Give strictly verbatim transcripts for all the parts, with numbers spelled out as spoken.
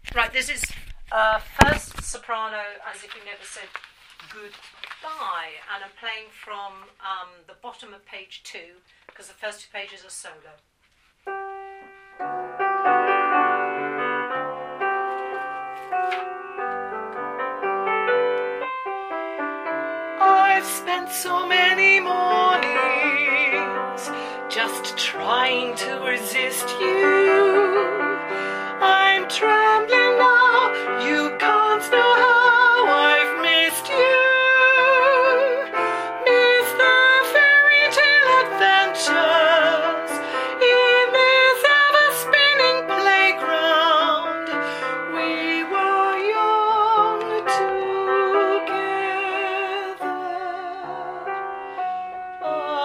Right, this is uh, first soprano as if you never said goodbye, and I'm playing from um, the bottom of page two because the first two pages are solo. I've spent so many mornings just trying to resist you. I'm trembling now, you can't know how I've missed you. Miss the fairy tale adventures in this ever-spinning playground. We were young together. Ah,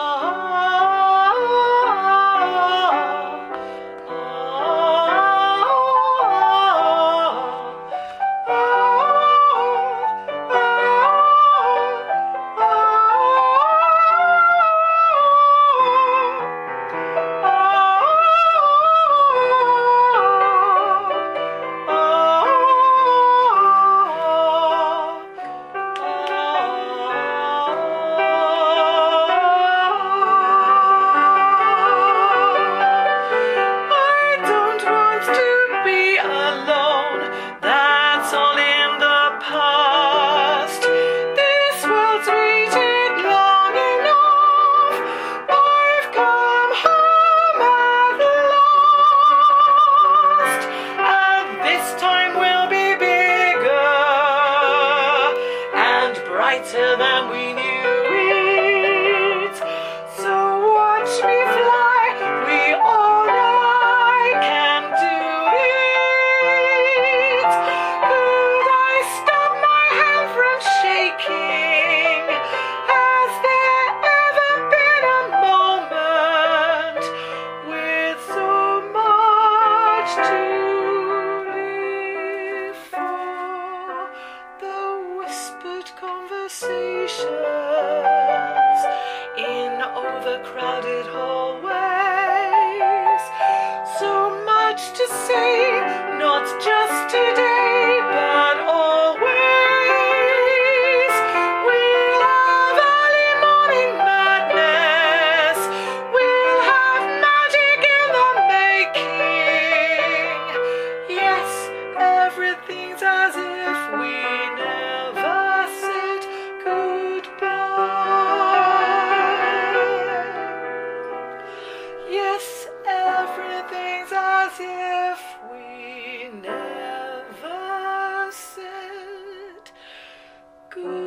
than we knew it. So watch me fly, we all know I can do it. Could I stop my hand from shaking? Has there ever been a moment with so much to live for? The whispered conversations in overcrowded hallways. So much to say, not just today, but always. We'll have early morning madness. We'll have magic in the making. Yes, everything's as if we never said goodbye. Yes, everything's as if we never said goodbye.